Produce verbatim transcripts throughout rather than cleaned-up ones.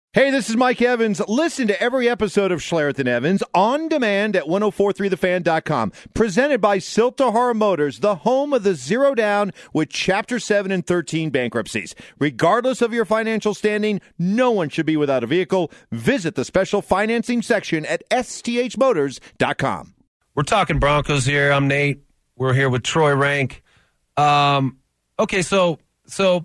Hey, this is Mike Evans. Listen to every episode of Schlereth and Evans on demand at ten forty-three the fan dot com. Presented by Siltahara Motors, the home of the zero down with Chapter seven and thirteen bankruptcies. Regardless of your financial standing, no one should be without a vehicle. Visit the special financing section at s t h motors dot com. We're talking Broncos here. I'm Nate. We're here with Troy Rank. Um, okay, so so...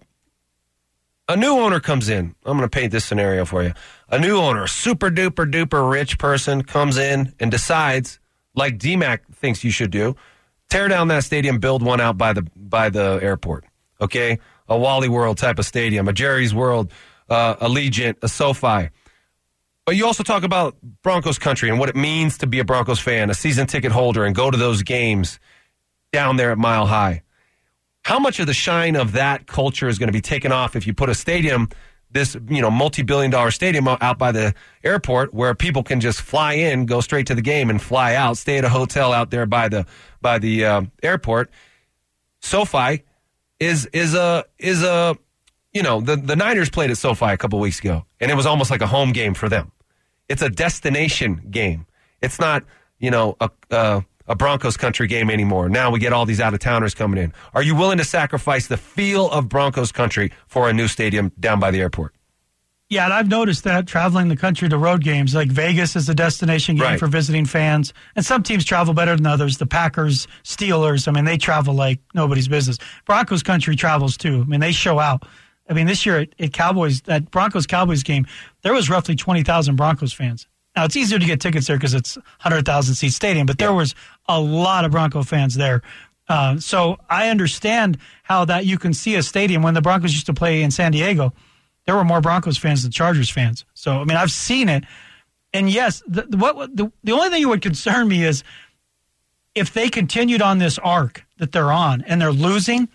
a new owner comes in. I'm going to paint this scenario for you. A new owner, a super duper duper rich person comes in and decides, like D MAC thinks you should do, tear down that stadium, build one out by the by the airport. Okay, a Wally World type of stadium, a Jerry's World, uh, Allegiant, a SoFi. But you also talk about Broncos country and what it means to be a Broncos fan, a season ticket holder, and go to those games down there at Mile High. How much of the shine of that culture is going to be taken off if you put a stadium, this you know multi-billion dollar stadium out by the airport where people can just fly in, go straight to the game, and fly out, stay at a hotel out there by the by the uh, airport? SoFi is is a is a you know the the Niners played at SoFi a couple weeks ago, and it was almost like a home game for them. It's a destination game. It's not you know a. a a Broncos country game anymore. Now we get all these out-of-towners coming in. Are you willing to sacrifice the feel of Broncos country for a new stadium down by the airport? Yeah, and I've noticed that traveling the country to road games, like Vegas is a destination game right. for visiting fans, and some teams travel better than others. The Packers, Steelers, I mean, they travel like nobody's business. Broncos country travels too. I mean, they show out. I mean, this year at, at Cowboys, that Broncos-Cowboys game, there was roughly twenty thousand Broncos fans. Now, it's easier to get tickets there because it's a one hundred thousand seat stadium, but there yeah. was a lot of Bronco fans there. Uh, so I understand how that you can see a stadium. When the Broncos used to play in San Diego, there were more Broncos fans than Chargers fans. So, I mean, I've seen it. And, yes, the, what the, the only thing that would concern me is if they continued on this arc that they're on and they're losing,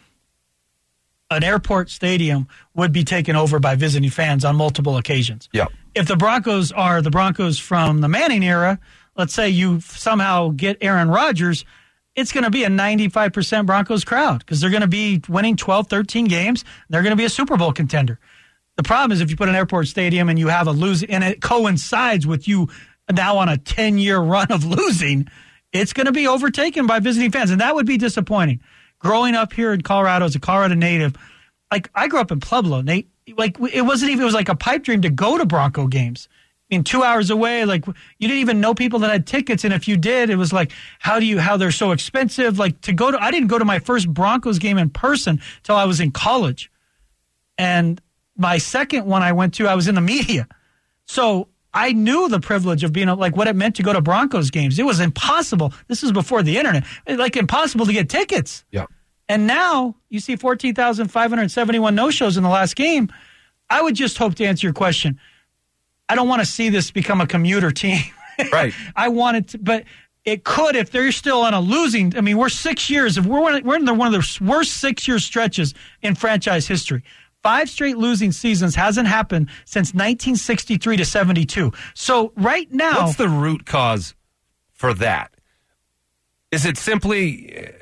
an airport stadium would be taken over by visiting fans on multiple occasions. Yeah. If the Broncos are the Broncos from the Manning era, let's say you somehow get Aaron Rodgers, it's going to be a ninety-five percent Broncos crowd because they're going to be winning twelve, thirteen games. They're going to be a Super Bowl contender. The problem is if you put an airport stadium and you have a lose, and it coincides with you now on a ten-year run of losing, it's going to be overtaken by visiting fans, and that would be disappointing. Growing up here in Colorado as a Colorado native, like I grew up in Pueblo, Nate. Like it wasn't even, it was like a pipe dream to go to Bronco games. I mean, two hours away, like you didn't even know people that had tickets. And if you did, it was like, how do you, how they're so expensive. Like to go to, I didn't go to my first Broncos game in person till I was in college. And my second one I went to, I was in the media. So I knew the privilege of being like what it meant to go to Broncos games. It was impossible. This is before the internet, like impossible to get tickets. Yeah. And now you see fourteen thousand five hundred seventy-one no-shows in the last game. I would just hope to answer your question. I don't want to see this become a commuter team. Right. I want it to, but it could if they're still on a losing. I mean, we're six years. If we're we're in the, one of the worst six-year stretches in franchise history. Five straight losing seasons hasn't happened since nineteen sixty-three to seventy-two. So right now, what's the root cause for that? Is it simply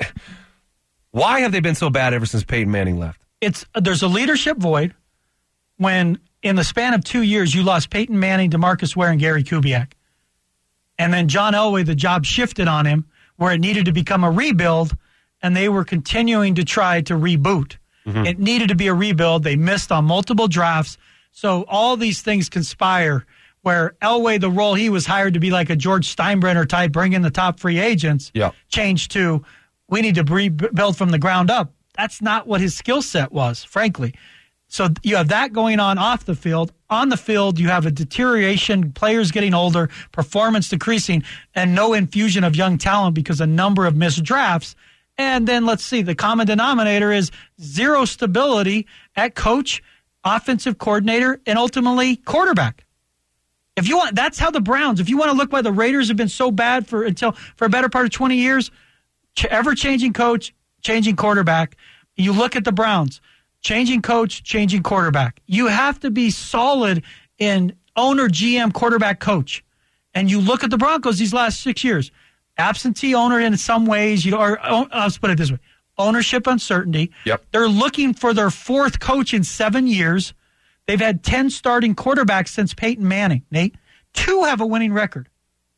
why have they been so bad ever since Peyton Manning left? It's there's a leadership void. When in the span of two years, you lost Peyton Manning, DeMarcus Ware, and Gary Kubiak. And then John Elway, the job shifted on him where it needed to become a rebuild, and they were continuing to try to reboot. Mm-hmm. It needed to be a rebuild. They missed on multiple drafts. So all these things conspire where Elway, the role he was hired to be like a George Steinbrenner type, bring in the top free agents, yeah. changed to we need to rebuild from the ground up. That's not what his skill set was, frankly. So you have that going on off the field. On the field, you have a deterioration, players getting older, performance decreasing, and no infusion of young talent because a number of missed drafts. And then let's see, the common denominator is zero stability at coach, offensive coordinator, and ultimately quarterback. If you want, that's how the Browns, if you want to look why the Raiders have been so bad for until for a better part of twenty years, ever-changing coach, changing quarterback. You look at the Browns. Changing coach, changing quarterback. You have to be solid in owner, G M, quarterback, coach. And you look at the Broncos these last six years. Absentee owner in some ways. You know, or let's put it this way. Ownership uncertainty. Yep. They're looking for their fourth coach in seven years. They've had ten starting quarterbacks since Peyton Manning, Nate. Two have a winning record.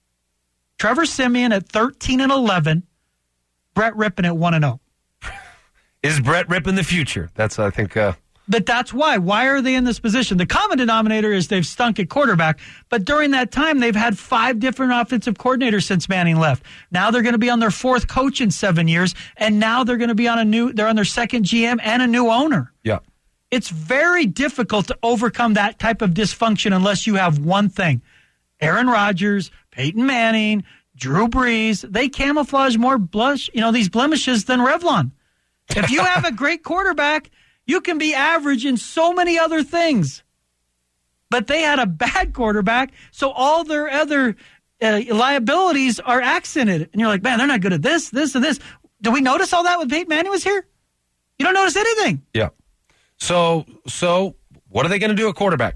Trevor Siemian at thirteen and eleven, Brett Rippon at one and oh. Is Brett Rippon the future? That's, I think... Uh... But that's why. Why are they in this position? The common denominator is they've stunk at quarterback, but during that time, they've had five different offensive coordinators since Manning left. Now they're going to be on their fourth coach in seven years, and now they're going to be on a new, they're on their second G M and a new owner. Yeah. It's very difficult to overcome that type of dysfunction unless you have one thing. Aaron Rodgers, Peyton Manning, Drew Brees, they camouflage more blush, you know, these blemishes than Revlon. If you have a great quarterback, you can be average in so many other things. But they had a bad quarterback, so all their other uh, liabilities are accented. And you're like, man, they're not good at this, this, and this. Did we notice all that when Peyton Manning was here? You don't notice anything. Yeah. So, so what are they going to do at quarterback?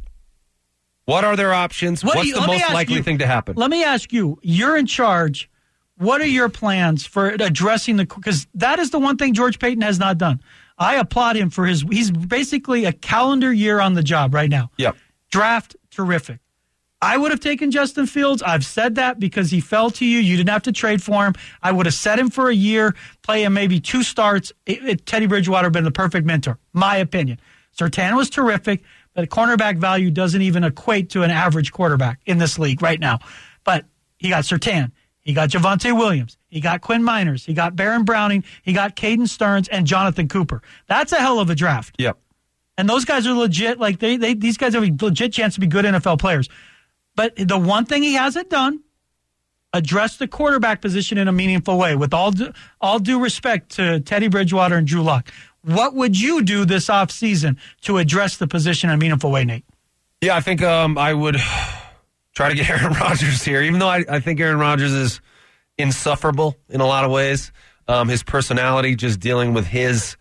What are their options? What What's you, the most likely you, thing to happen? Let me ask you, you're in charge. What are your plans for addressing the, because that is the one thing George Paton has not done. I applaud him for his, he's basically a calendar year on the job right now. Yep. Draft, terrific. I would have taken Justin Fields. I've said that because he fell to you. You didn't have to trade for him. I would have set him for a year, play him maybe two starts. It, it, Teddy Bridgewater would have been the perfect mentor, my opinion. Surtain was terrific, but cornerback value doesn't even equate to an average quarterback in this league right now. But he got Surtain. He got Javonte Williams. He got Quinn Miners. He got Baron Browning. He got Caden Stearns and Jonathan Cooper. That's a hell of a draft. Yep. And those guys are legit. Like they, they, these guys have a legit chance to be good N F L players. But the one thing he hasn't done, address the quarterback position in a meaningful way. With all due, all due respect to Teddy Bridgewater and Drew Lock, what would you do this offseason to address the position in a meaningful way, Nate? Yeah, I think um, I would try to get Aaron Rodgers here, even though I, I think Aaron Rodgers is insufferable in a lot of ways. Um, his personality, just dealing with his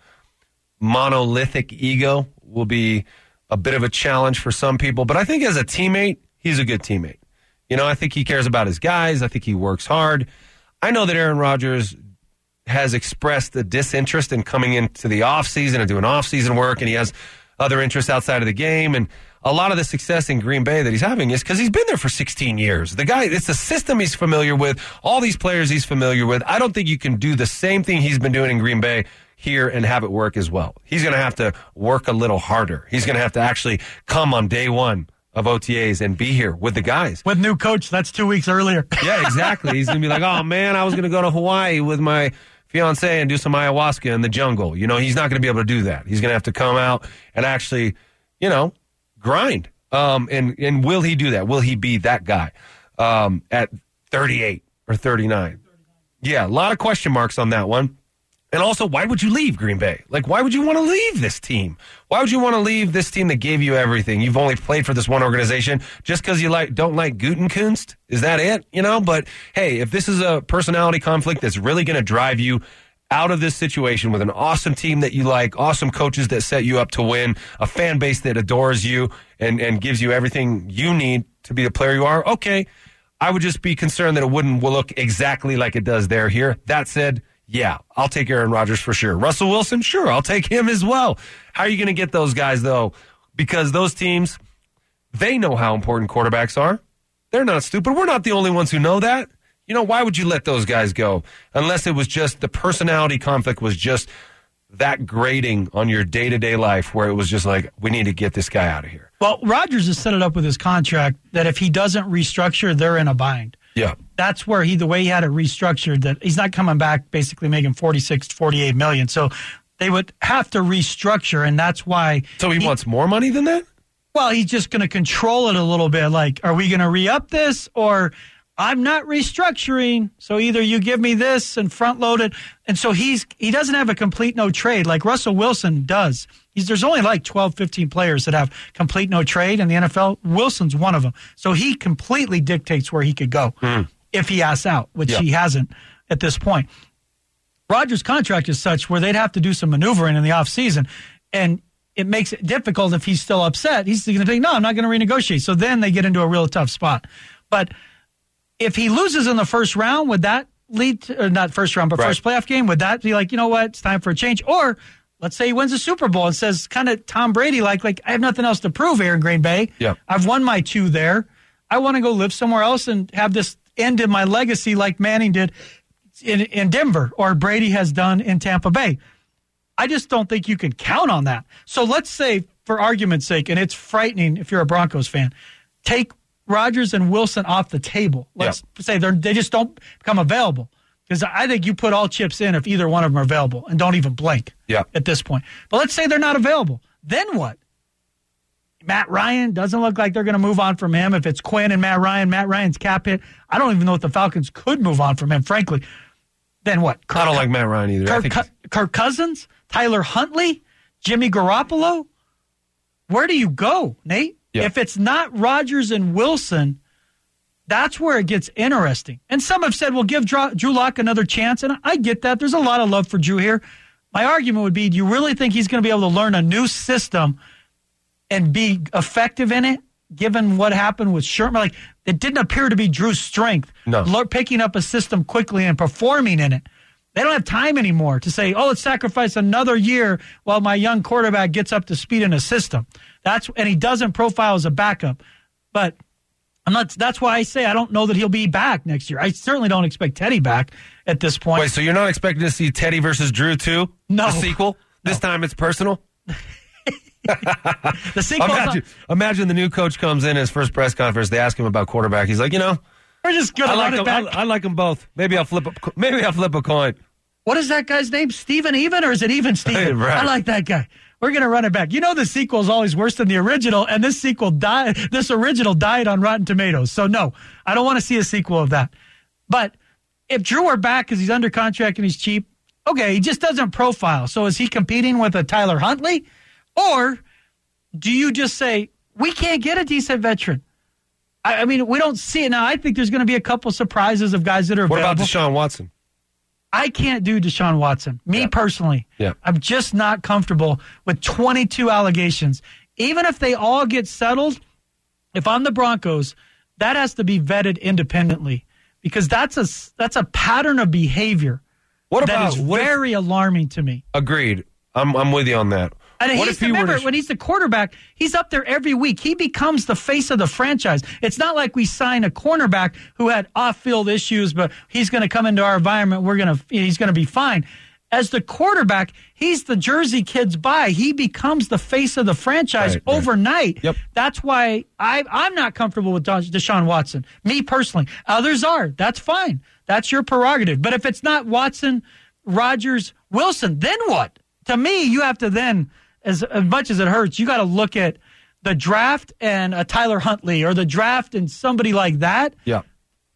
monolithic ego, will be a bit of a challenge for some people. But I think as a teammate, he's a good teammate. You know, I think he cares about his guys. I think he works hard. I know that Aaron Rodgers has expressed a disinterest in coming into the offseason and doing offseason work, and he has other interests outside of the game. And a lot of the success in Green Bay that he's having is because he's been there for sixteen years. The guy, it's a system he's familiar with, all these players he's familiar with. I don't think you can do the same thing he's been doing in Green Bay here and have it work as well. He's going to have to work a little harder. He's going to have to actually come on day one of O T As and be here with the guys. With new coach, that's two weeks earlier. Yeah, exactly. He's going to be like, oh, man, I was going to go to Hawaii with my fiance and do some ayahuasca in the jungle. You know, he's not going to be able to do that. He's going to have to come out and actually, you know, grind. Um, and, and will he do that? Will he be that guy um, at thirty-eight or thirty-nine? Yeah, a lot of question marks on that one. And also, why would you leave Green Bay? Like, why would you want to leave this team? Why would you want to leave this team that gave you everything? You've only played for this one organization just because you like don't like Gutekunst? Is that it? You know, but hey, if this is a personality conflict that's really going to drive you out of this situation with an awesome team that you like, awesome coaches that set you up to win, a fan base that adores you and, and gives you everything you need to be the player you are, okay, I would just be concerned that it wouldn't look exactly like it does there here. That said, yeah, I'll take Aaron Rodgers for sure. Russell Wilson, sure, I'll take him as well. How are you going to get those guys, though? Because those teams, they know how important quarterbacks are. They're not stupid. We're not the only ones who know that. You know, why would you let those guys go? Unless it was just the personality conflict was just that grating on your day-to-day life where it was just like, we need to get this guy out of here. Well, Rodgers has set it up with his contract that if he doesn't restructure, they're in a bind. Yeah. That's where he, the way he had it restructured, that he's not coming back basically making forty-six, forty-eight million. So they would have to restructure, and that's why. So he, he wants more money than that? Well, he's just going to control it a little bit. Like, are we going to re-up this, or I'm not restructuring, so either you give me this and front load it. And so he's he doesn't have a complete no trade like Russell Wilson does. He's, there's only like twelve, fifteen players that have complete no trade in the N F L. Wilson's one of them. So he completely dictates where he could go mm. if he asks out, which yep. he hasn't at this point. Rodgers' contract is such where they'd have to do some maneuvering in the offseason, and it makes it difficult if he's still upset. He's going to think, no, I'm not going to renegotiate. So then they get into a real tough spot. But if he loses in the first round, would that lead to, or not first round, but right. first playoff game, would that be like, you know what, it's time for a change? Or Let's say he wins a Super Bowl and says, kind of Tom Brady, like, like I have nothing else to prove here in Green Bay. Yeah. I've won my two there. I want to go live somewhere else and have this end in my legacy like Manning did in, in Denver or Brady has done in Tampa Bay. I just don't think you can count on that. So let's say, for argument's sake, and it's frightening if you're a Broncos fan, take Rodgers and Wilson off the table. Let's yeah. say they they just don't become available. Because I think you put all chips in if either one of them are available and don't even blink yeah. at this point. But let's say they're not available. Then what? Matt Ryan, doesn't look like they're going to move on from him. If it's Quinn and Matt Ryan, Matt Ryan's cap hit, I don't even know if the Falcons could move on from him, frankly. Then what? Kirk, I don't like Matt Ryan either. Kirk, I think Kirk, Kirk Cousins, Tyler Huntley, Jimmy Garoppolo? Where do you go, Nate? Yeah. If it's not Rodgers and Wilson, that's where it gets interesting. And some have said, well, give Drew Lock another chance. And I get that. There's a lot of love for Drew here. My argument would be, do you really think he's going to be able to learn a new system and be effective in it, given what happened with Sherman? Like, it didn't appear to be Drew's strength. No. Picking up a system quickly and performing in it. They don't have time anymore to say, oh, let's sacrifice another year while my young quarterback gets up to speed in a system. That's and he doesn't profile as a backup. But I'm not. That's why I say I don't know that he'll be back next year. I certainly don't expect Teddy back at this point. Wait, so you're not expecting to see Teddy versus Drew too? No. The sequel? No. This time it's personal? The sequel. Imagine, imagine the new coach comes in his first press conference. They ask him about quarterback. He's like, you know, we're just gonna I like run it them, back. I, I like them both. Maybe I'll flip. A, maybe I'll flip a coin. What is that guy's name? Steven Even, or is it Even Steven? Right. I like that guy. We're going to run it back. You know the sequel is always worse than the original, and this sequel died. This original died on Rotten Tomatoes. So, no, I don't want to see a sequel of that. But if Drew were back because he's under contract and he's cheap, okay, he just doesn't profile. So is he competing with a Tyler Huntley? Or do you just say, we can't get a decent veteran? I, I mean, we don't see it. Now, I think there's going to be a couple surprises of guys that are What available. about Deshaun Watson? I can't do Deshaun Watson. Me yeah. personally. Yeah. I'm just not comfortable with twenty-two allegations. Even if they all get settled, if I'm the Broncos, that has to be vetted independently because that's a, that's a pattern of behavior What that about is what very if, alarming to me. Agreed. I'm I'm with you on that. And what he's if he remember, were to, when he's the quarterback, he's up there every week. He becomes the face of the franchise. It's not like we sign a cornerback who had off-field issues, but he's going to come into our environment. We're going to he's going to be fine. As the quarterback, he's the Jersey kid's buy. He becomes the face of the franchise right, right. overnight. Yep. That's why I, I'm not comfortable with Deshaun Watson. Me personally. Others are. That's fine. That's your prerogative. But if it's not Watson, Rodgers, Wilson, then what? To me, you have to then, as, as much as it hurts, you got to look at the draft and a Tyler Huntley or the draft and somebody like that. Yeah.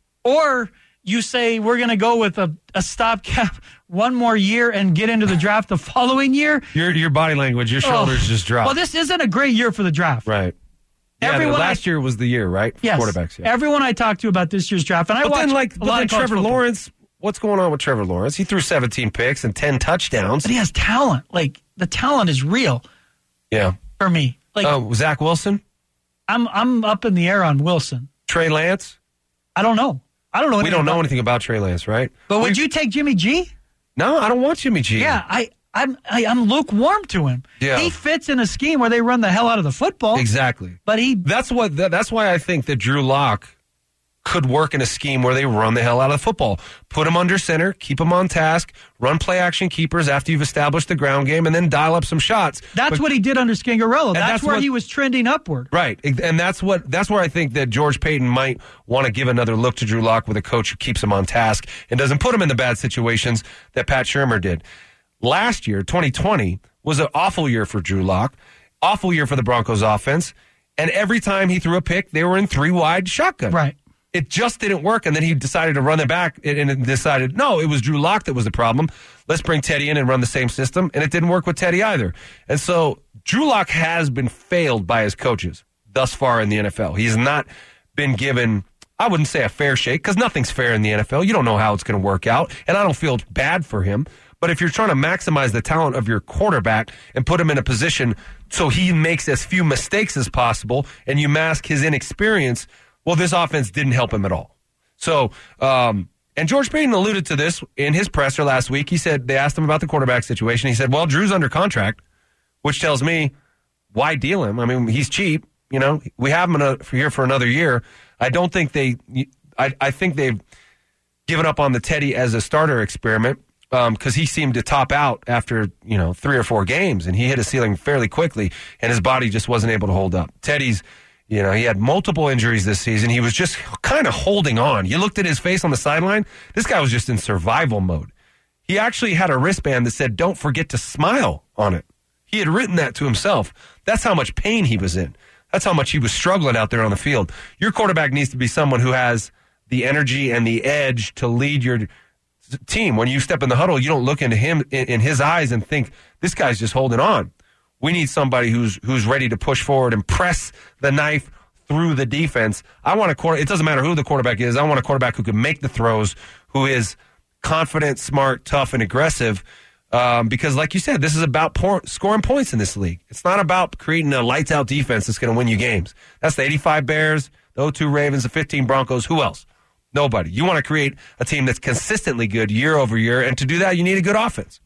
Or you say we're going to go with a, a stopgap one more year and get into the draft the following year. Your your body language, your shoulders oh. just drop. Well, this isn't a great year for the draft. Right. Yeah, Everyone last I, year was the year, right? For yes. quarterbacks. Yeah. Everyone I talked to about this year's draft, and I but watched then, like, a but lot then of college Trevor football. Lawrence. What's going on with Trevor Lawrence? He threw seventeen picks and ten touchdowns. But he has talent. Like, the talent is real Yeah. for me. Like, Oh, Zach Wilson, I'm I'm up in the air on Wilson. Trey Lance. I don't know. I don't know. We don't know about anything about Trey Lance, right? But would We- you take Jimmy G? No, I don't want Jimmy G. Yeah, I, I'm I, I'm lukewarm to him. Yeah. He fits in a scheme where they run the hell out of the football. Exactly. But he That's what. That, that's why I think that Drew Lock could work in a scheme where they run the hell out of the football. Put him under center, keep him on task, run play action keepers after you've established the ground game, and then dial up some shots. That's But- what he did under Scangarello. That's, that's where what- he was trending upward. Right, and that's what that's where I think that George Payton might want to give another look to Drew Lock with a coach who keeps him on task and doesn't put him in the bad situations that Pat Shurmur did. Last year, twenty twenty, was an awful year for Drew Lock, awful year for the Broncos offense, and every time he threw a pick, they were in three wide shotgun. Right. It just didn't work, and then he decided to run it back and and decided, no, it was Drew Lock that was the problem. Let's bring Teddy in and run the same system, and it didn't work with Teddy either. And so Drew Lock has been failed by his coaches thus far in the N F L. He's not been given, I wouldn't say a fair shake, because nothing's fair in the N F L. You don't know how it's going to work out, and I don't feel bad for him. But if you're trying to maximize the talent of your quarterback and put him in a position so he makes as few mistakes as possible, and you mask his inexperience, well, this offense didn't help him at all. So um, And George Paton alluded to this in his presser last week. He said, they asked him about the quarterback situation. He said, well, Drew's under contract, which tells me, why deal him? I mean, he's cheap. You know, we have him in a, here for another year. I don't think they, I, I think they've given up on the Teddy as a starter experiment because um, he seemed to top out after, you know, three or four games, and he hit a ceiling fairly quickly, and his body just wasn't able to hold up. Teddy's, you know, he had multiple injuries this season. He was just kind of holding on. You looked at his face on the sideline. This guy was just in survival mode. He actually had a wristband that said, don't forget to smile on it. He had written that to himself. That's how much pain he was in. That's how much he was struggling out there on the field. Your quarterback needs to be someone who has the energy and the edge to lead your team. When you step in the huddle, you don't look into him in, in his eyes and think, this guy's just holding on. We need somebody who's who's ready to push forward and press the knife through the defense. I want a quarter. It doesn't matter who the quarterback is. I want a quarterback who can make the throws, who is confident, smart, tough, and aggressive. Um, because, like you said, this is about por- scoring points in this league. It's not about creating a lights-out defense that's going to win you games. That's the eighty-five Bears, the oh two Ravens, the fifteen Broncos. Who else? Nobody. You want to create a team that's consistently good year over year, and to do that, you need a good offense.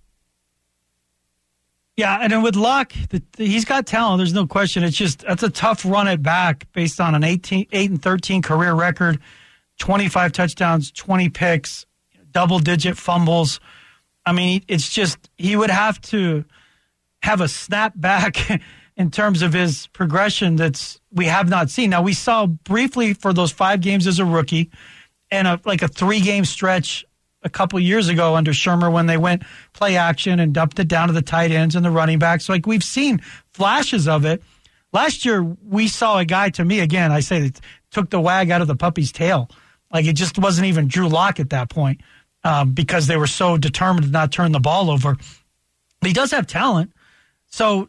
Yeah, and then with Luck, the, the, he's got talent. There's no question. It's just that's a tough run it back based on an eighteen, eight and thirteen career record, twenty-five touchdowns, twenty picks, double-digit fumbles. I mean, it's just he would have to have a snap back in terms of his progression that's we have not seen. Now, we saw briefly for those five games as a rookie and a, like a three-game stretch a couple years ago under Shermer when they went play action and dumped it down to the tight ends and the running backs. Like, we've seen flashes of it. Last year, we saw a guy, to me, again, I say, that took the wag out of the puppy's tail. Like, it just wasn't even Drew Lock at that point. Um, because they were so determined to not turn the ball over. But he does have talent. So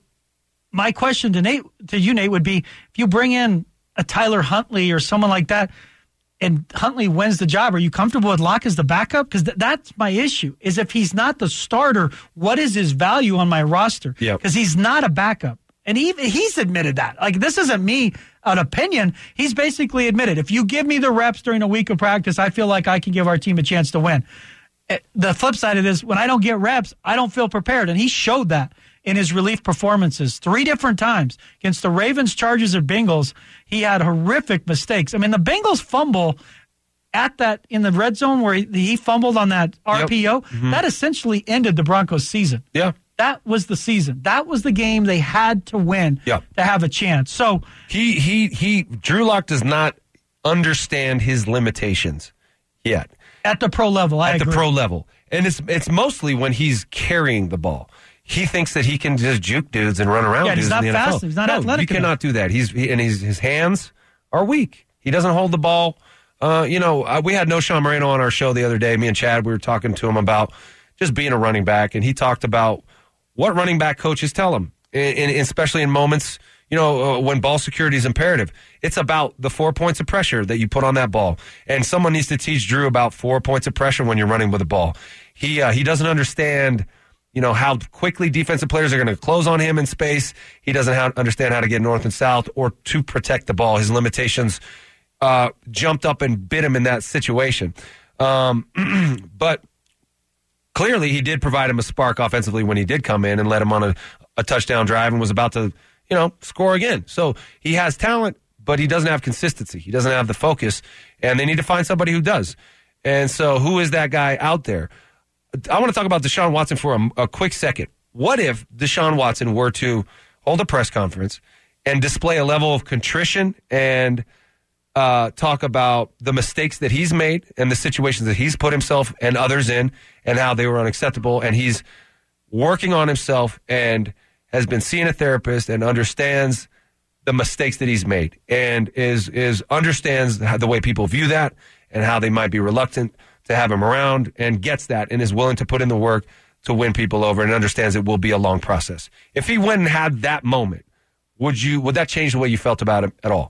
my question to Nate, to you, Nate, would be if you bring in a Tyler Huntley or someone like that and Huntley wins the job, are you comfortable with Locke as the backup? Because th- that's my issue, is if he's not the starter, what is his value on my roster? Because yep. he's not a backup. And he, he's admitted that. Like, this isn't me, an opinion. He's basically admitted, if you give me the reps during a week of practice, I feel like I can give our team a chance to win. The flip side of this, when I don't get reps, I don't feel prepared. And he showed that in his relief performances three different times. Against the Ravens, Chargers, or Bengals, he had horrific mistakes. I mean, the Bengals fumble at that in the red zone where he, he fumbled on that R P O, yep. mm-hmm. that essentially ended the Broncos' season. Yeah. That was the season. That was the game they had to win yeah. to have a chance. So he he he Drew Lock does not understand his limitations yet. At the pro level, I At agree. the pro level. And it's it's mostly when he's carrying the ball. He thinks that he can just juke dudes and run around yeah, dudes he's not in the fast. N F L. He's not no, athletic you enough. cannot do that. He's he, and his his hands are weak. He doesn't hold the ball. Uh, you know, uh, we had No Sean Moreno on our show the other day. Me and Chad, we were talking to him about just being a running back, and he talked about what running back coaches tell him, in, in, especially in moments, you know, uh, when ball security is imperative. It's about the four points of pressure that you put on that ball. And someone needs to teach Drew about four points of pressure when you're running with a ball. He uh, he doesn't understand, you know, how quickly defensive players are going to close on him in space. He doesn't have, understand how to get north and south or to protect the ball. His limitations uh, jumped up and bit him in that situation. Um, but clearly he did provide him a spark offensively when he did come in and led him on a, a touchdown drive and was about to, you know, score again. So he has talent, but he doesn't have consistency. He doesn't have the focus, and they need to find somebody who does. And so who is that guy out there? I want to talk about Deshaun Watson for a, a quick second. What if Deshaun Watson were to hold a press conference and display a level of contrition and uh, talk about the mistakes that he's made and the situations that he's put himself and others in and how they were unacceptable, and he's working on himself and has been seeing a therapist and understands the mistakes that he's made and is is understands the way people view that and how they might be reluctant to have him around, and gets that and is willing to put in the work to win people over and understands it will be a long process. If he went and had that moment, would you would that change the way you felt about him at all?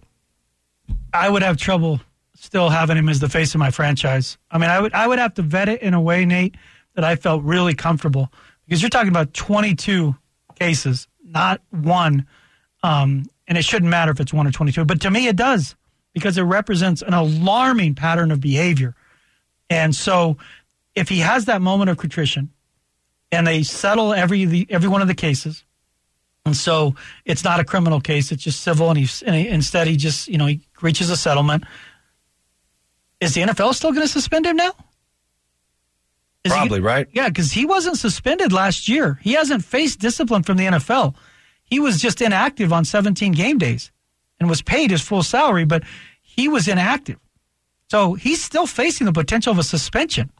I would have trouble still having him as the face of my franchise. I mean, I would I would have to vet it in a way, Nate, that I felt really comfortable, because you're talking about twenty-two cases, not one. Um, and it shouldn't matter if it's one or twenty-two. But to me, it does, because it represents an alarming pattern of behavior. And so if he has that moment of contrition and they settle every the, every one of the cases, and so it's not a criminal case, it's just civil, and, he, and he, instead he just, you know, he reaches a settlement, is the N F L still going to suspend him now? Is Probably, he, right? Yeah, because he wasn't suspended last year. He hasn't faced discipline from the N F L. He was just inactive on seventeen game days and was paid his full salary, but he was inactive. So he's still facing the potential of a suspension.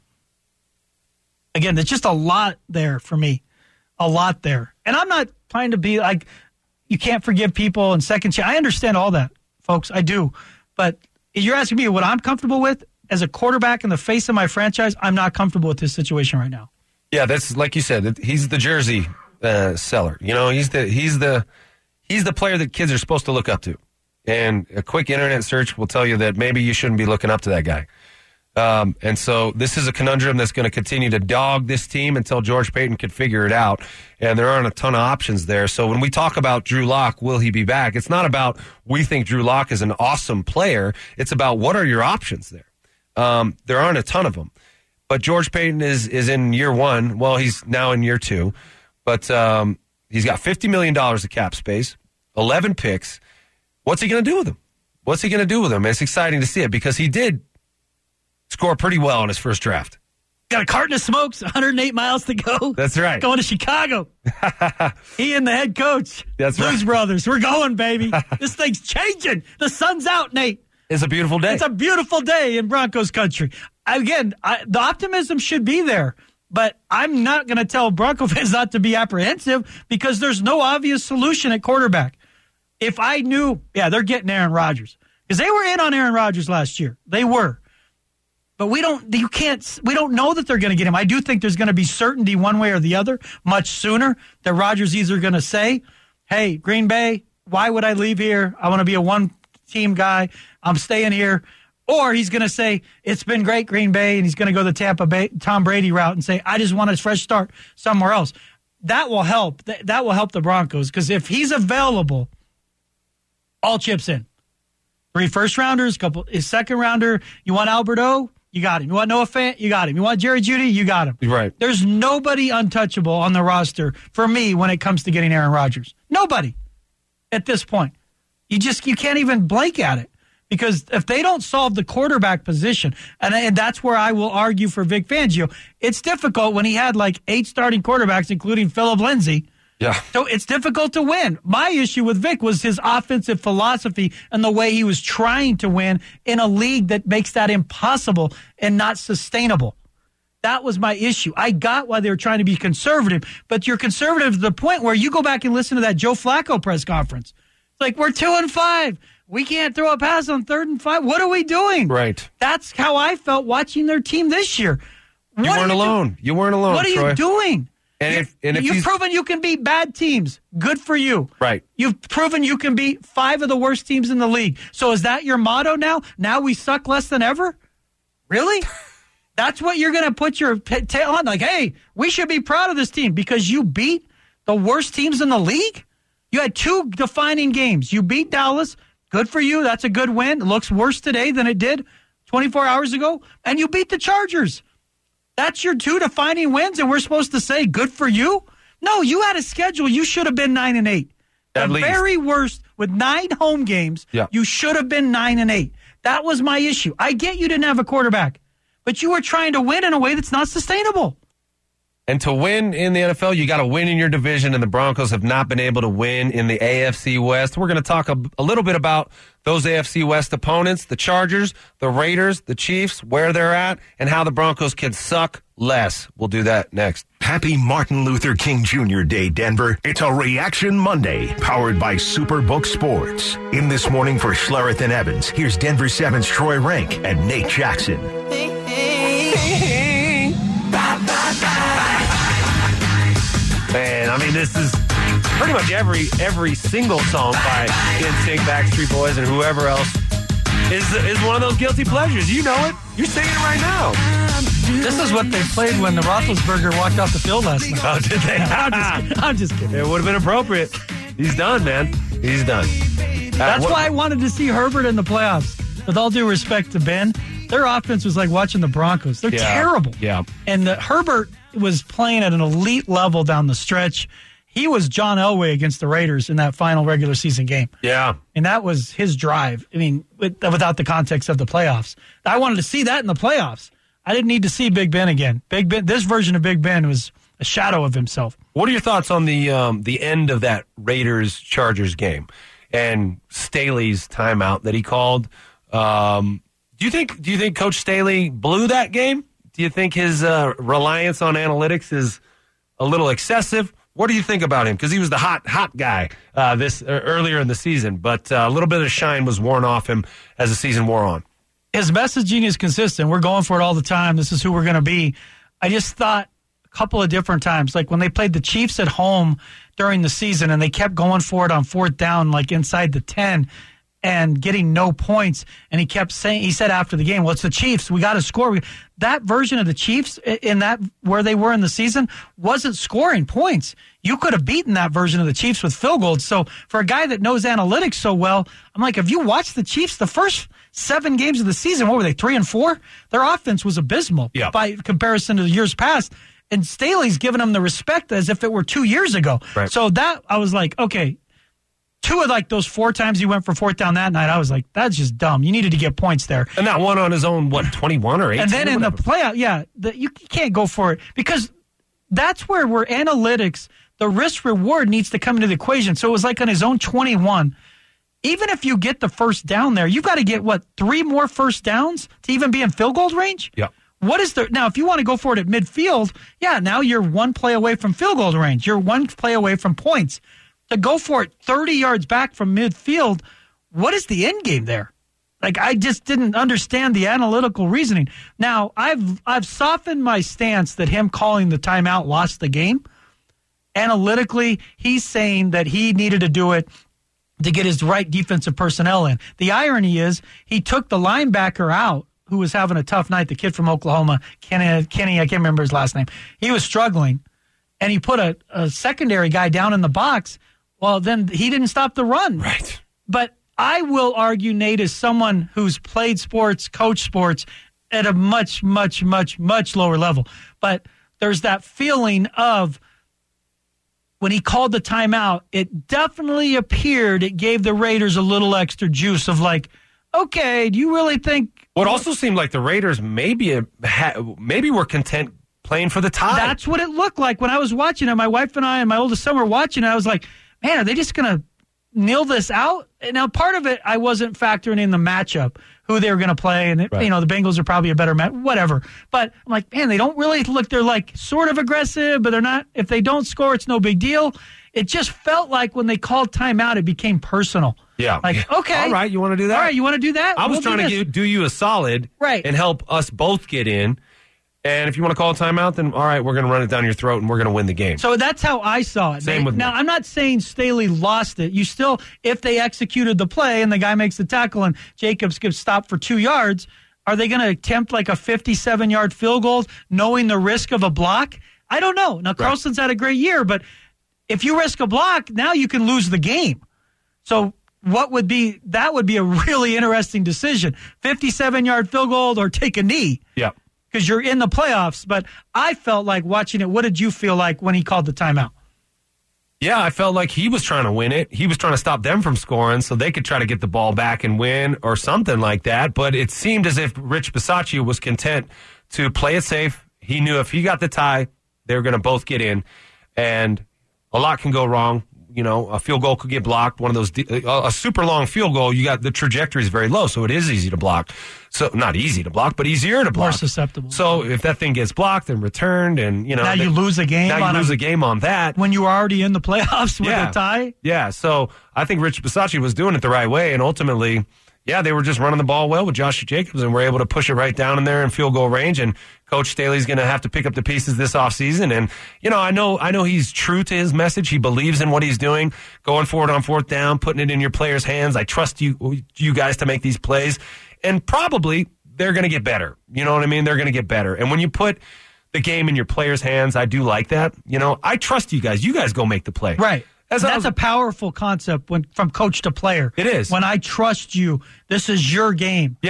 Again, there's just a lot there for me. A lot there. And I'm not trying to be like, you can't forgive people and second chance. I understand all that, folks. I do. But you're asking me what I'm comfortable with? As a quarterback in the face of my franchise, I'm not comfortable with this situation right now. Yeah, that's like you said. He's the jersey uh, seller. You know, he's the he's the he's the player that kids are supposed to look up to. And a quick internet search will tell you that maybe you shouldn't be looking up to that guy. Um, and so this is a conundrum that's going to continue to dog this team until George Paton can figure it out. And there aren't a ton of options there. So when we talk about Drew Lock, will he be back? It's not about we think Drew Lock is an awesome player. It's about what are your options there. Um, there aren't a ton of them, but George Paton is, is in year one. Well, he's now in year two, but, um, he's got fifty million dollars of cap space, eleven picks. What's he going to do with them? What's he going to do with them? It's exciting to see it because he did score pretty well in his first draft. Got a carton of smokes, one hundred eight miles to go. That's right. Going to Chicago. He and the head coach. That's Blues right. Brothers. We're going, baby. This thing's changing. The sun's out, Nate. It's a beautiful day. It's a beautiful day in Broncos country. Again, I, the optimism should be there, but I'm not going to tell Bronco fans not to be apprehensive because there's no obvious solution at quarterback. If I knew, yeah, they're getting Aaron Rodgers because they were in on Aaron Rodgers last year. They were. But we don't, you can't, we don't know that they're going to get him. I do think there's going to be certainty one way or the other much sooner that Rodgers either going to say, hey, Green Bay, why would I leave here? I want to be a one-team guy. I'm staying here. Or he's going to say, it's been great, Green Bay, and he's going to go the Tampa Bay, Tom Brady route and say, I just want a fresh start somewhere else. That will help. That, that will help the Broncos because if he's available, all chips in. Three first-rounders, couple his second-rounder. You want Alberto? You got him. You want Noah Fant? You got him. You want Jerry Jeudy? You got him. Right. There's nobody untouchable on the roster for me when it comes to getting Aaron Rodgers. Nobody at this point. You just you can't even blink at it. Because if they don't solve the quarterback position, and, and that's where I will argue for Vic Fangio, it's difficult when he had like eight starting quarterbacks, including Philip Lindsay. Yeah. So it's difficult to win. My issue with Vic was his offensive philosophy and the way he was trying to win in a league that makes that impossible and not sustainable. That was my issue. I got why they were trying to be conservative, but you're conservative to the point where you go back and listen to that Joe Flacco press conference. It's like, we're two and five. We can't throw a pass on third and five. What are we doing? Right. That's how I felt watching their team this year. You What weren't are alone. do- You weren't alone, What are Troy. you doing? And if, and if You've he's, proven you can beat bad teams. Good for you. Right. You've proven you can beat five of the worst teams in the league. So is that your motto now? Now we suck less than ever? Really? That's what you're going to put your t- tail on? Like, hey, we should be proud of this team because you beat the worst teams in the league? You had two defining games. You beat Dallas. Good for you. That's a good win. It looks worse today than it did twenty-four hours ago. And you beat the Chargers. That's your two defining wins, and we're supposed to say good for you? No, you had a schedule. You should have been nine and eight. At the least. very worst, with nine home games, Yeah. you should have been nine and eight. That was my issue. I get you didn't have a quarterback, but you were trying to win in a way that's not sustainable. And to win in the N F L, you got to win in your division, and the Broncos have not been able to win in the A F C West. We're going to talk a, a little bit about those A F C West opponents, the Chargers, the Raiders, the Chiefs, where they're at, and how the Broncos can suck less. We'll do that next. Happy Martin Luther King Junior Day, Denver. It's a Reaction Monday, powered by Superbook Sports. In This Morning for Schlereth and Evans, here's Denver seven's Troy Rank and Nate Jackson. Man, I mean, this is pretty much every every single song by N Sync, Backstreet Boys, and whoever else is is one of those guilty pleasures. You know it. You're singing it right now. This is what they played when the Roethlisberger walked off the field last night. Oh, did they? I'm just kidding. I'm just kidding. It would have been appropriate. He's done, man. He's done. Uh, That's what- why I wanted to see Herbert in the playoffs. With all due respect to Ben, their offense was like watching the Broncos. They're Yeah. terrible. Yeah. And the, Herbert was playing at an elite level down the stretch. He was John Elway against the Raiders in that final regular season game. Yeah. And that was his drive. I mean, with, without the context of the playoffs. I wanted to see that in the playoffs. I didn't need to see Big Ben again. Big Ben, this version of Big Ben was a shadow of himself. What are your thoughts on the um, the end of that Raiders-Chargers game and Staley's timeout that he called? Um, do you think do you think Coach Staley blew that game? Do you think his uh, reliance on analytics is a little excessive? What do you think about him? Because he was the hot, hot guy uh, this uh, earlier in the season, but uh, a little bit of shine was worn off him as the season wore on. His messaging is consistent. We're going for it all the time. This is who we're going to be. I just thought a couple of different times, like when they played the Chiefs at home during the season and they kept going for it on fourth down, like inside the ten, and getting no points. And he kept saying, he said after the game, well, it's the Chiefs. We got to score. That version of the Chiefs in that where they were in the season wasn't scoring points. You could have beaten that version of the Chiefs with field goals. So for a guy that knows analytics so well, I'm like, if you watch the Chiefs, the first seven games of the season, what were they, three and four? Their offense was abysmal yeah. by comparison to the years past. And Staley's given them the respect as if it were two years ago. Right. So that, I was like, okay, two of like those four times he went for fourth down that night, I was like, that's just dumb. You needed to get points there. And that one on his own, what, twenty-one or eighteen? And then in whatever. the playout, yeah, the, you can't go for it because that's where we're analytics, the risk reward needs to come into the equation. So it was like on his own twenty-one. Even if you get the first down there, you've got to get, what, three more first downs to even be in field goal range? Yeah. What is the now? If you want to go for it at midfield, yeah, now you're one play away from field goal range. You're one play away from points. To go for it thirty yards back from midfield, what is the end game there? Like, I just didn't understand the analytical reasoning. Now, I've I've softened my stance that him calling the timeout lost the game. Analytically, he's saying that he needed to do it to get his right defensive personnel in. The irony is he took the linebacker out who was having a tough night, the kid from Oklahoma, Kenny, Kenny I can't remember his last name. He was struggling, and he put a, a secondary guy down in the box. Well, then he didn't stop the run. Right. But I will argue Nate is someone who's played sports, coached sports at a much, much, much, much lower level. But there's that feeling of when he called the timeout, it definitely appeared it gave the Raiders a little extra juice of like, okay, do you really think... What also seemed like the Raiders maybe maybe were content playing for the tie. That's what it looked like when I was watching it. My wife and I and my oldest son were watching it. I was like, man, are they just going to kneel this out? And now, part of it, I wasn't factoring in the matchup, who they were going to play. And, it, right. you know, the Bengals are probably a better match, whatever. But I'm like, man, they don't really look, they're like sort of aggressive, but they're not. If they don't score, it's no big deal. It just felt like when they called timeout, it became personal. Yeah. Like, okay. All right, you want to do that? All right, you want to do that? I was We'll trying to do give, do you a solid right. and help us both get in. And if you want to call a timeout, then all right, we're going to run it down your throat and we're going to win the game. So that's how I saw it. Same with now, me. I'm not saying Staley lost it. You still, if they executed the play and the guy makes the tackle and Jacobs gets stopped for two yards, are they going to attempt like a fifty-seven-yard field goal knowing the risk of a block? I don't know. Now, Carlson's had a great year, but if you risk a block, now you can lose the game. So what would be, that would be a really interesting decision. fifty-seven-yard field goal or take a knee. Yeah. Because you're in the playoffs. But I felt like watching it. What did you feel like when he called the timeout? Yeah, I felt like he was trying to win it. He was trying to stop them from scoring so they could try to get the ball back and win or something like that. But it seemed as if Rich Bisaccia was content to play it safe. He knew if he got the tie, they were going to both get in. And a lot can go wrong. You know, a field goal could get blocked. One of those, a super long field goal, you got the trajectory is very low, so it is easy to block. So not easy to block, but easier to block. More susceptible. So if that thing gets blocked and returned, and you know, now they, you lose a game. Now you on lose a, a game on that when you were already in the playoffs with yeah. a tie. Yeah. So I think Rich Bisaccia was doing it the right way, and ultimately, yeah, they were just running the ball well with Josh Jacobs, and were able to push it right down in there in field goal range. And Coach Staley's going to have to pick up the pieces this offseason. And, you know, I know I know he's true to his message. He believes in what he's doing, going forward on fourth down, putting it in your players' hands. I trust you, you guys to make these plays. And probably they're going to get better. You know what I mean? They're going to get better. And when you put the game in your players' hands, I do like that. You know, I trust you guys. You guys go make the play. Right. As That's was, a powerful concept when from coach to player. It is. When I trust you, this is your game. Yeah.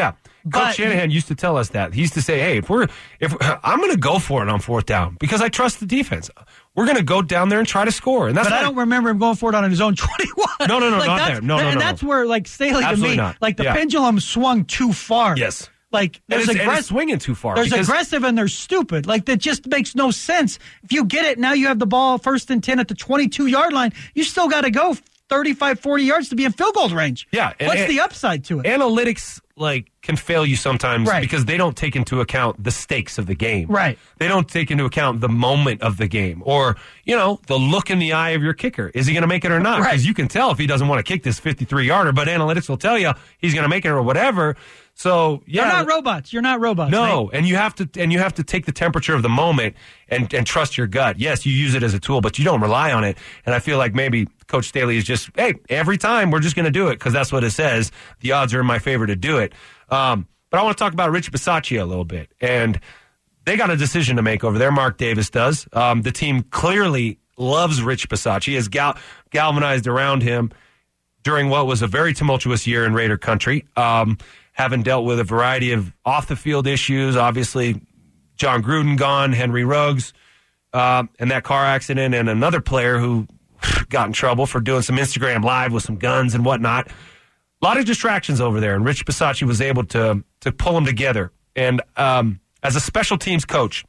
But- Shanahan used to tell us that. He used to say, "Hey, if we're if I'm going to go for it on fourth down because I trust the defense. We're going to go down there and try to score." And that's But why I don't remember him going for it on his own twenty-one. No, no, no, like not that's- there. No, no, and no, that's no. where, like, Staley to Absolutely me, not. like the Yeah. pendulum swung too far. Yes. Like And there's it's, and it's aggressive. swinging too far. There's because- aggressive and there's stupid. Like that just makes no sense. If you get it, now you have the ball first and ten at the twenty-two yard line. You still got to go thirty-five, forty yards to be in field goal range. Yeah, and- What's and- the upside to it? Analytics like can fail you sometimes Right. because they don't take into account the stakes of the game. Right. They don't take into account the moment of the game or, you know, the look in the eye of your kicker. Is he going to make it or not? Right. Because you can tell if he doesn't want to kick this fifty-three yarder, but analytics will tell you he's going to make it or whatever. So, yeah. You're not robots. You're not robots. No, Nate. and you have to and you have to take the temperature of the moment and, and trust your gut. Yes, you use it as a tool, but you don't rely on it. And I feel like maybe Coach Staley is just, hey, every time we're just going to do it because that's what it says. The odds are in my favor to do it. Um, but I want to talk about Rich Bisaccia a little bit. And they got a decision to make over there. Mark Davis does. Um, the team clearly loves Rich Bisaccia, has gal- galvanized around him during what was a very tumultuous year in Raider country. Um, having dealt with a variety of off-the-field issues, obviously John Gruden gone, Henry Ruggs, uh, and that car accident, and another player who got in trouble for doing some Instagram Live with some guns and whatnot. A lot of distractions over there, and Rich Bisaccia was able to to pull them together. And um, as a special teams coach,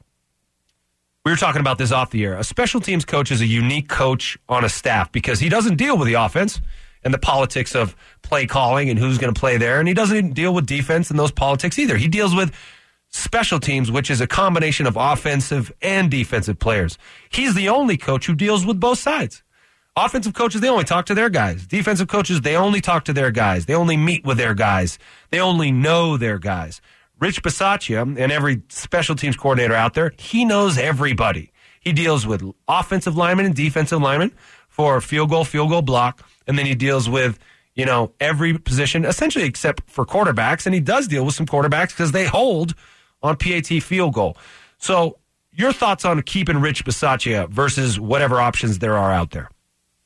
we were talking about this off the air. A special teams coach is a unique coach on a staff because he doesn't deal with the offense and the politics of play calling and who's going to play there. And he doesn't deal with defense and those politics either. He deals with special teams, which is a combination of offensive and defensive players. He's the only coach who deals with both sides. Offensive coaches, they only talk to their guys. Defensive coaches, they only talk to their guys. They only meet with their guys. They only know their guys. Rich Bisaccia and every special teams coordinator out there, he knows everybody. He deals with offensive linemen and defensive linemen for field goal, field goal block, and then he deals with, you know, every position, essentially except for quarterbacks, and he does deal with some quarterbacks because they hold on P A T field goal. So your thoughts on keeping Rich Bisaccia versus whatever options there are out there?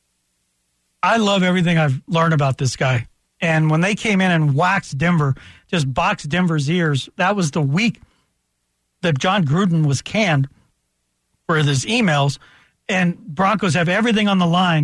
I love everything I've learned about this guy. And when they came in and waxed Denver, just boxed Denver's ears, that was the week that John Gruden was canned for his emails. And Broncos have everything on the line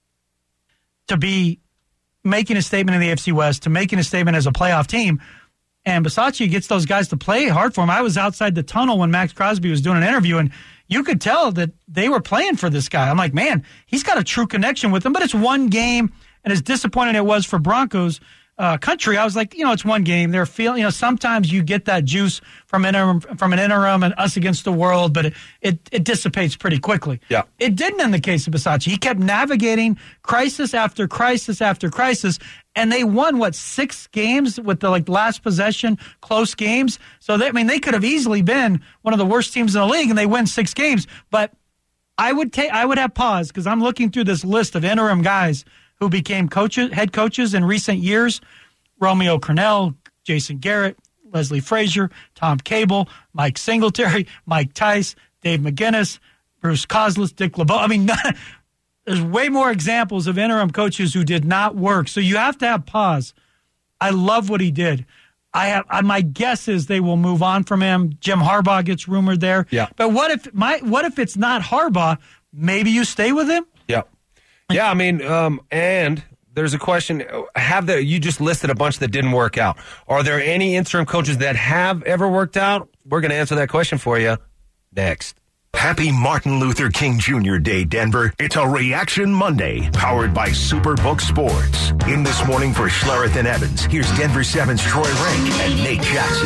to be making a statement in the A F C West, to making a statement as a playoff team. And Bisaccia gets those guys to play hard for him. I was outside the tunnel when Max Crosby was doing an interview, and you could tell that they were playing for this guy. I'm like, man, he's got a true connection with them. But it's one game, and as disappointing it was for Broncos uh, country, I was like, you know, it's one game. They're feeling, you know, sometimes you get that juice from interim, from an interim and us against the world, but it, it, it dissipates pretty quickly. Yeah. It didn't in the case of Bisaccia. He kept navigating crisis after crisis after crisis, and they won, what, six games with the like last possession, close games. So, they, I mean, they could have easily been one of the worst teams in the league, and they win six games. But I would take, I would have pause because I'm looking through this list of interim guys who became coaches, head coaches in recent years. Romeo Crennel, Jason Garrett, Leslie Frazier, Tom Cable, Mike Singletary, Mike Tice, Dave McGinnis, Bruce Coslet, Dick LeBeau. I mean, there's way more examples of interim coaches who did not work. So you have to have pause. I love what he did. I have I, my guess is they will move on from him. Jim Harbaugh gets rumored there. Yeah. But what if my what if it's not Harbaugh? Maybe you stay with him? Yeah. Yeah, I mean, um, and there's a question. Have there, you just listed a bunch that didn't work out. Are there any interim coaches that have ever worked out? We're going to answer that question for you next. Happy Martin Luther King Junior Day, Denver. It's a Reaction Monday, powered by Superbook Sports. In this morning for Schlereth and Evans, here's Denver seven's Troy Rank and Nate Jackson.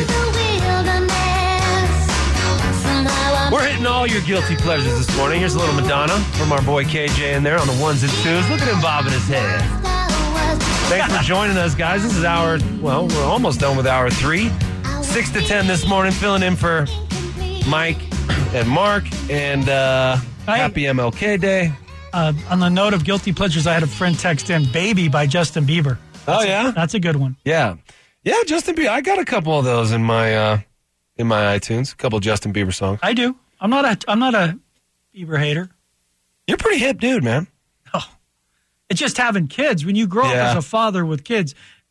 We're hitting all your guilty pleasures this morning. Here's a little Madonna from our boy K J in there on the ones and twos. Look at him bobbing his head. Thanks for joining us, guys. This is hour, well, we're almost done with hour three. Six to ten this morning, filling in for Mike and Mark. And uh, Hi. happy M L K Day. Uh, on the note of guilty pleasures, I had a friend text in "Baby" by Justin Bieber. Oh, yeah? That's a good one. Yeah. Yeah, Justin Bieber. I got a couple of those in my uh, in my iTunes. A couple of Justin Bieber songs. I do. I'm not a I'm not a Bieber hater. You're a pretty hip dude, man. Oh, it's just having kids. When you grow Yeah. up as a father with kids,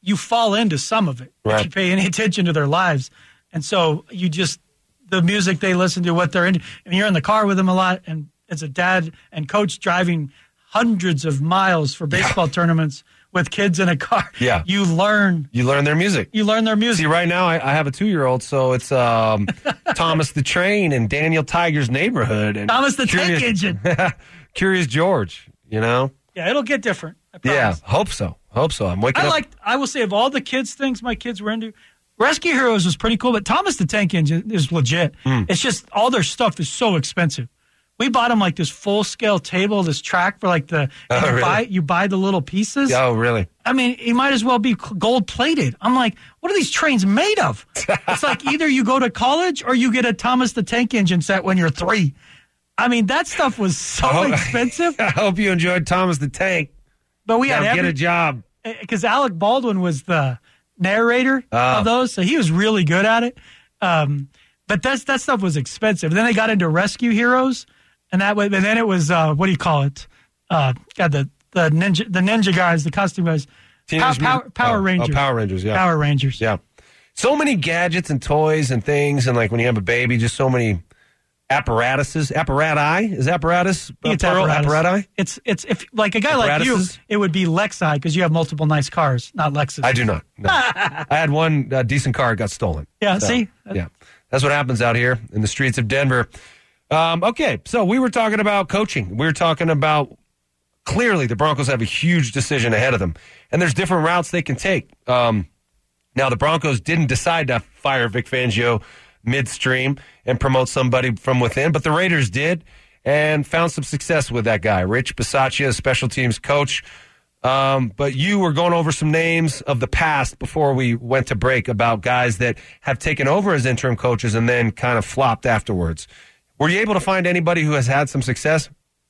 you fall into some of it right. if you pay any attention to their lives. And so you just, the music they listen to, what they're into, and you're in the car with them a lot, and as a dad and coach driving hundreds of miles for baseball yeah. tournaments with kids in a car, yeah. you learn. You learn their music. You learn their music. See, right now I, I have a two-year-old, so it's um, Thomas the Train and Daniel Tiger's Neighborhood. And Thomas the Curious, Tank Engine. Curious George, you know? Yeah, it'll get different. I Yeah, promise. hope so. Hope so. I'm waking I up. like. I will say, of all the kids' things my kids were into, Rescue Heroes was pretty cool, but Thomas the Tank Engine is legit. Mm. It's just all their stuff is so expensive. We bought them like this full scale table, this track for like the Oh, you really? buy you buy the little pieces. Oh, really? I mean, it might as well be gold plated. I'm like, what are these trains made of? It's like either you go to college or you get a Thomas the Tank Engine set when you're three. I mean, that stuff was so Oh, expensive. I hope you enjoyed Thomas the Tank. But we Now had get every, a job. because Alec Baldwin was the narrator Oh. of those, so he was really good at it. Um, but that's, that stuff was expensive. Then they got into Rescue Heroes, and that way, and then it was uh, what do you call it? Uh, God, the the ninja the ninja guys, the costume guys, Pow- Teenage Power, Mutant- Power oh, Rangers, Oh, Power Rangers, yeah. Power Rangers. Yeah. So many gadgets and toys and things, and like when you have a baby, just so many apparatuses. Apparati? Is apparatus? I think it's uh, plural? apparatus. Apparati? It's it's if like a guy like you, Apparatuses? it would be Lexi because you have multiple nice cars, not Lexus. I do not. No. I had one uh, decent car that got stolen. Yeah, So, see? Yeah. That's what happens out here in the streets of Denver. Um, okay, so we were talking about coaching. We were talking about clearly the Broncos have a huge decision ahead of them, and there's different routes they can take. Um, now, the Broncos didn't decide to fire Vic Fangio midstream and promote somebody from within, but the Raiders did and found some success with that guy, Rich Bisaccia, special teams coach. Um, but you were going over some names of the past before we went to break about guys that have taken over as interim coaches and then kind of flopped afterwards. Were you able to find anybody who has had some success?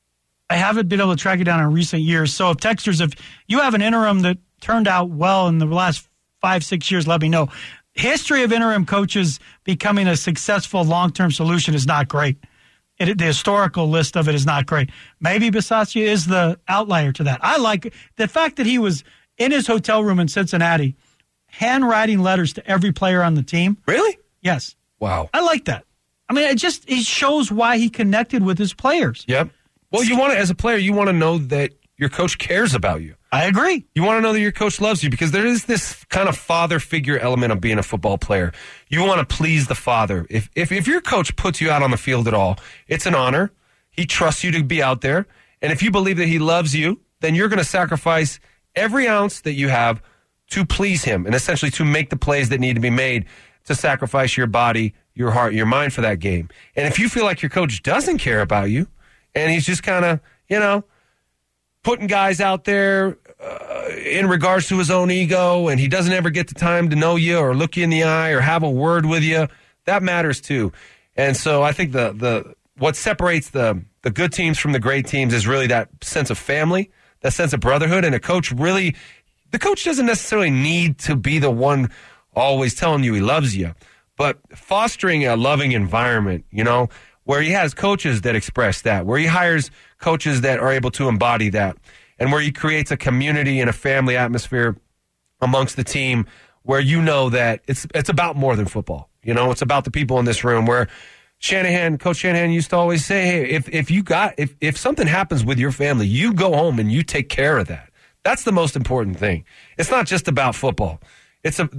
I haven't been able to track it down in recent years. So if Texters, if you have an interim that turned out well in the last five, six years, let me know. History of interim coaches becoming a successful long-term solution is not great. It, the historical list of it is not great. Maybe Bisaccia is the outlier to that. I like the fact that he was in his hotel room in Cincinnati, handwriting letters to every player on the team. Really? Yes. Wow. I like that. I mean, it just it shows why he connected with his players. Yep. Well, you want to, as a player, you want to know that your coach cares about you. I agree. You want to know that your coach loves you because there is this kind of father figure element of being a football player. You want to please the father. If, if if your coach puts you out on the field at all, it's an honor. He trusts you to be out there. And if you believe that he loves you, then you're going to sacrifice every ounce that you have to please him and essentially to make the plays that need to be made to sacrifice your body, your heart, your mind for that game. And if you feel like your coach doesn't care about you and he's just kind of, you know, putting guys out there uh, in regards to his own ego, and he doesn't ever get the time to know you or look you in the eye or have a word with you, that matters too. And so I think the the what separates the the good teams from the great teams is really that sense of family, that sense of brotherhood, and a coach really, the coach doesn't necessarily need to be the one always telling you he loves you, but fostering a loving environment, you know, where he has coaches that express that, where he hires coaches that are able to embody that, and where he creates a community and a family atmosphere amongst the team where you know that it's it's about more than football. You know, it's about the people in this room where Shanahan, Coach Shanahan used to always say, hey, if, if you got, if, if something happens with your family, you go home and you take care of that. That's the most important thing. It's not just about football. It's a,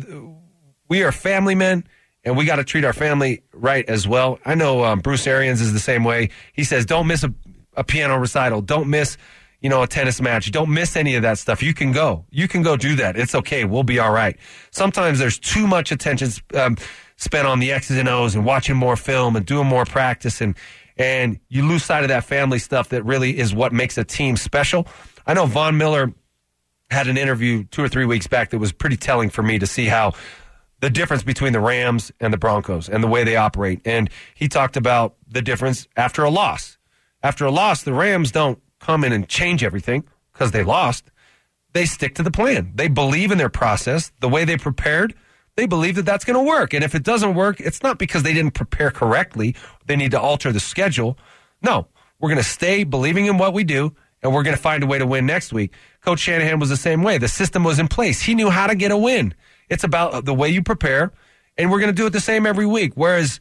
we are family men, and we got to treat our family right as well. I know um, Bruce Arians is the same way. He says, don't miss a, a piano recital. Don't miss, you know, a tennis match. Don't miss any of that stuff. You can go. You can go do that. It's okay. We'll be all right. Sometimes there's too much attention um, spent on the X's and O's and watching more film and doing more practice, and and you lose sight of that family stuff that really is what makes a team special. I know Von Miller had an interview two or three weeks back that was pretty telling for me to see how the difference between the Rams and the Broncos and the way they operate. And he talked about the difference after a loss. After a loss, the Rams don't come in and change everything because they lost. They stick to the plan. They believe in their process, the way they prepared. They believe that that's going to work. And if it doesn't work, it's not because they didn't prepare correctly. They need to alter the schedule. No, we're going to stay believing in what we do, and we're going to find a way to win next week. Coach Shanahan was the same way. The system was in place. He knew how to get a win. It's about the way you prepare, and we're going to do it the same every week. Whereas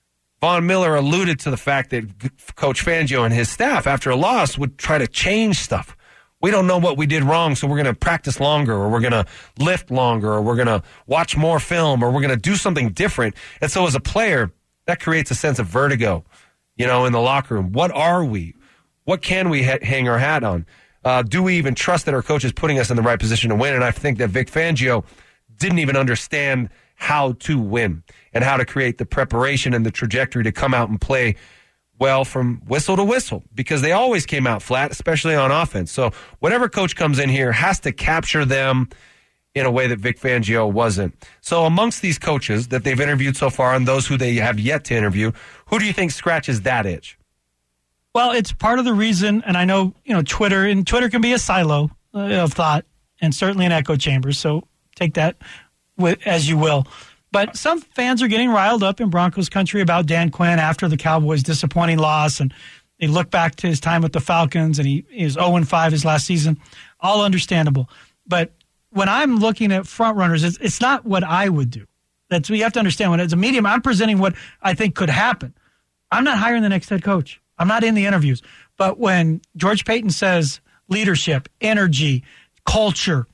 Von Miller alluded to the fact that Coach Fangio and his staff, after a loss, would try to change stuff. We don't know what we did wrong, so we're going to practice longer, or we're going to lift longer, or we're going to watch more film, or we're going to do something different. And so as a player, that creates a sense of vertigo, you know, in the locker room. What are we? What can we ha- hang our hat on? Uh, do we even trust that our coach is putting us in the right position to win? And I think that Vic Fangio didn't even understand how to win and how to create the preparation and the trajectory to come out and play well from whistle to whistle, because they always came out flat, especially on offense. So whatever coach comes in here has to capture them in a way that Vic Fangio wasn't. So amongst these coaches that they've interviewed so far and those who they have yet to interview, who do you think scratches that itch? Well, it's part of the reason, and I know, you know, Twitter, and Twitter can be a silo uh, of thought and certainly an echo chamber, so take that with, as you will. But some fans are getting riled up in Broncos country about Dan Quinn after the Cowboys' disappointing loss, and they look back to his time with the Falcons, and he, he was oh and five his last season. All understandable. But when I'm looking at front runners, it's, it's not what I would do. That's we have to understand. When it's a medium, I'm presenting what I think could happen. I'm not hiring the next head coach. I'm not in the interviews. But when George Paton says leadership, energy, culture,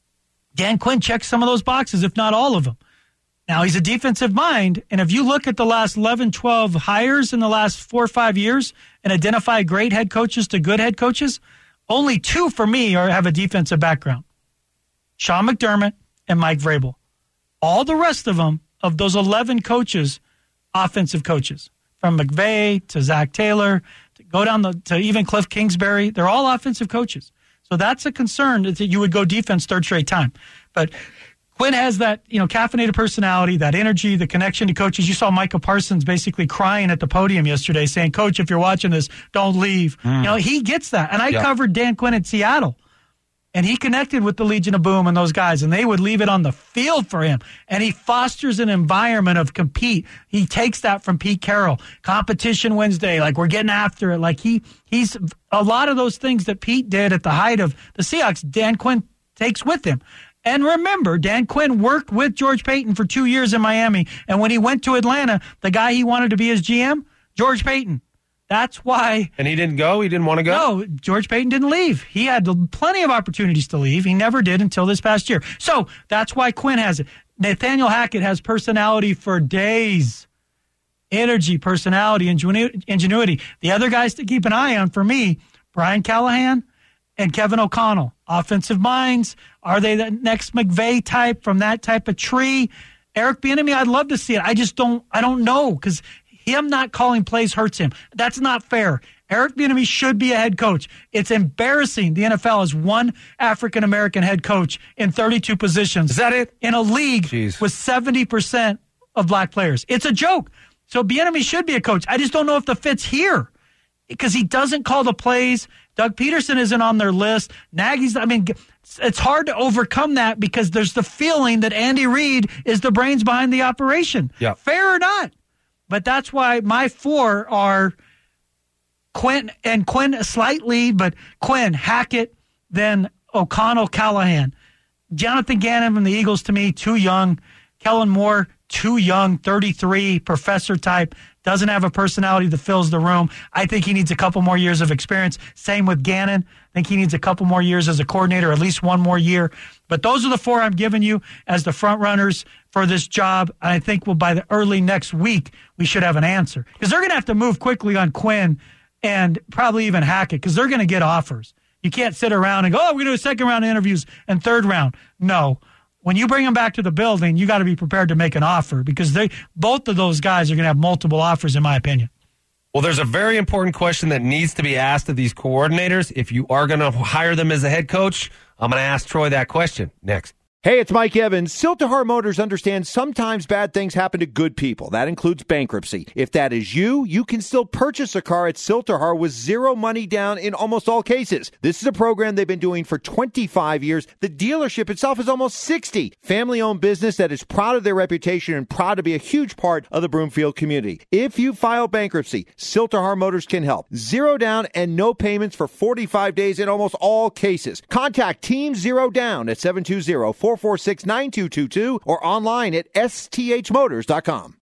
Dan Quinn checks some of those boxes, if not all of them. Now, he's a defensive mind, and if you look at the last eleven, twelve hires in the last four or five years and identify great head coaches to good head coaches, only two for me are have a defensive background. Sean McDermott and Mike Vrabel. All the rest of them, of those eleven coaches, offensive coaches. From McVay to Zach Taylor, to go down the, to even Cliff Kingsbury, they're all offensive coaches. So that's a concern that you would go defense third straight time. But Quinn has that, you know, caffeinated personality, that energy, the connection to coaches. You saw Micah Parsons basically crying at the podium yesterday saying, Coach, if you're watching this, don't leave. Mm. You know, he gets that. And I yeah. covered Dan Quinn in Seattle. And he connected with the Legion of Boom and those guys, and they would leave it on the field for him. And he fosters an environment of compete. He takes that from Pete Carroll. Competition Wednesday, like we're getting after it. Like he, he's a lot of those things that Pete did at the height of the Seahawks, Dan Quinn takes with him. And remember, Dan Quinn worked with George Paton for two years in Miami. And when he went to Atlanta, the guy he wanted to be his G M, George Paton. That's why. And he didn't go? He didn't want to go? No, George Paton didn't leave. He had plenty of opportunities to leave. He never did until this past year. So that's why Quinn has it. Nathaniel Hackett has personality for days. Energy, personality, ingenuity. The other guys to keep an eye on for me, Brian Callahan and Kevin O'Connell. Offensive minds. Are they the next McVay type from that type of tree? Eric Bieniemy, I'd love to see it. I just don't, I don't know because him not calling plays hurts him. That's not fair. Eric Bieniemy should be a head coach. It's embarrassing the N F L has one African-American head coach in thirty-two positions. Is that it? In a league Jeez. with seventy percent of black players. It's a joke. So Bieniemy should be a coach. I just don't know if the fit's here because he doesn't call the plays. Doug Peterson isn't on their list. Nagy's, I mean, it's hard to overcome that because there's the feeling that Andy Reid is the brains behind the operation. Yeah. Fair or not. But that's why my four are Quinn and Quinn a slight lead, but Quinn, Hackett, then O'Connell, Callahan. Jonathan Gannon from the Eagles, to me, too young. Kellen Moore, too young, thirty-three, professor type, doesn't have a personality that fills the room. I think he needs a couple more years of experience. Same with Gannon. I think he needs a couple more years as a coordinator, at least one more year. But those are the four I'm giving you as the front runners for this job. And I think we'll, by the early next week, we should have an answer. Because they're going to have to move quickly on Quinn and probably even Hackett because they're going to get offers. You can't sit around and go, oh, we're going to do a second round of interviews and third round. No. When you bring them back to the building, you got to be prepared to make an offer because they both of those guys are going to have multiple offers, in my opinion. Well, there's a very important question that needs to be asked of these coordinators. If you are going to hire them as a head coach, I'm going to ask Troy that question next. Hey, it's Mike Evans. Siltahar Motors understands sometimes bad things happen to good people. That includes bankruptcy. If that is you, you can still purchase a car at Siltahar with zero money down in almost all cases. This is a program they've been doing for twenty-five years. The dealership itself is almost sixty. Family-owned business that is proud of their reputation and proud to be a huge part of the Broomfield community. If you file bankruptcy, Siltahar Motors can help. Zero down and no payments for forty-five days in almost all cases. Contact Team Zero Down at seven two zero, four four six, nine two two two or online at S T H motors dot com.